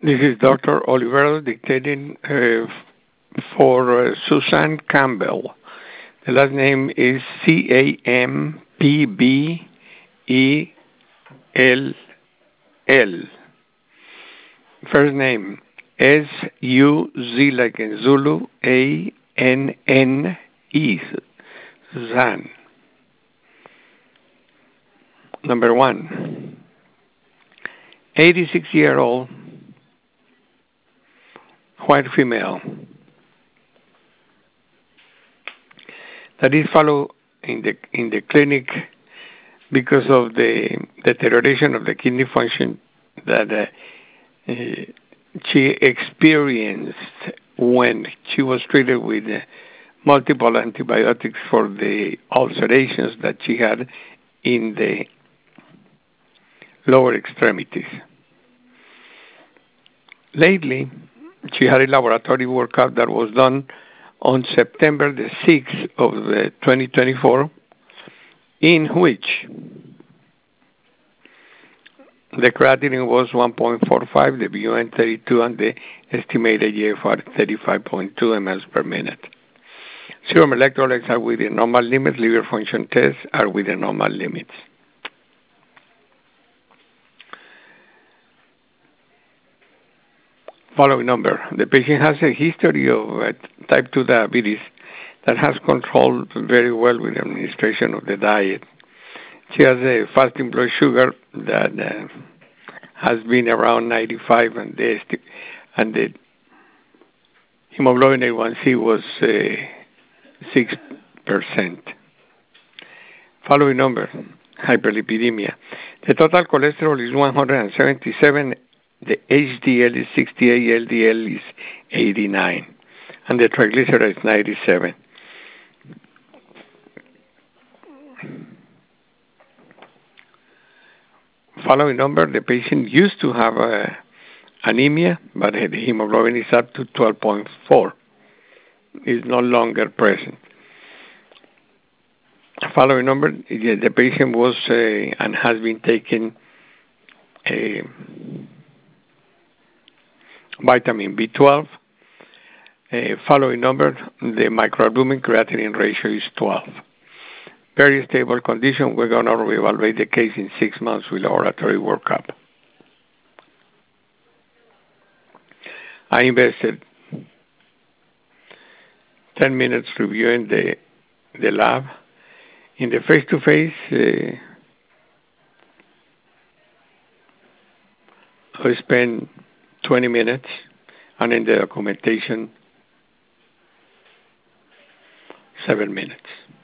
This is Dr. Olivero dictating for Suzanne Campbell. The last name is Campbell. First name Suz like in Zulu, Anne, Suzanne. Number 1, 86-year-old white female that is followed in the clinic because of the deterioration of the kidney function that she experienced when she was treated with multiple antibiotics for the ulcerations that she had in the lower extremities. Lately, she had a laboratory workup that was done on September the 6th of 2024, in which the creatinine was 1.45, the BUN 32, and the estimated GFR 35.2 mL per minute. Serum electrolytes are within normal limits. Liver function tests are within normal limits. Following number. The patient has a history of type 2 diabetes that has controlled very well with administration of the diet. She has a fasting blood sugar that has been around 95, and the hemoglobin A1C was 6%. Following number. Hyperlipidemia. The total cholesterol is 177. The HDL is 68, LDL is 89, and the triglyceride is 97. Following number, the patient used to have anemia, but the hemoglobin is up to 12.4. Is no longer present. Following number, the patient was and has been taking a vitamin B12. Following number, the microalbumin creatinine ratio is 12. Very stable condition. We're going to reevaluate the case in 6 months with laboratory workup. I invested 10 minutes reviewing the lab. In the face-to-face, I spent 20 minutes, and in the documentation, 7 minutes.